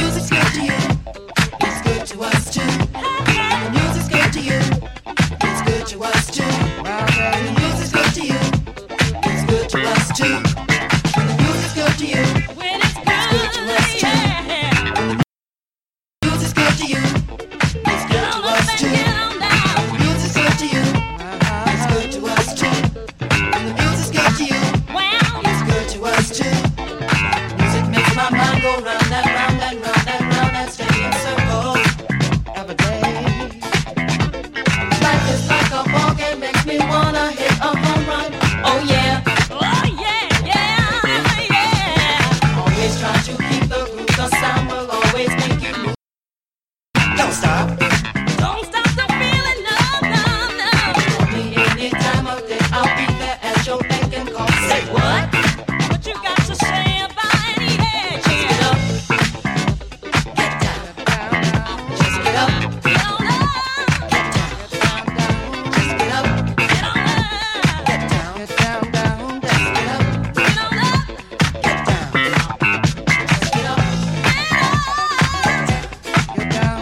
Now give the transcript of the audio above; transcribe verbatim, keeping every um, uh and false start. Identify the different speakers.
Speaker 1: music's good to you, it's good to us too. When the music's good to you, it's good to us too. When the music's good to you, it's good to us too.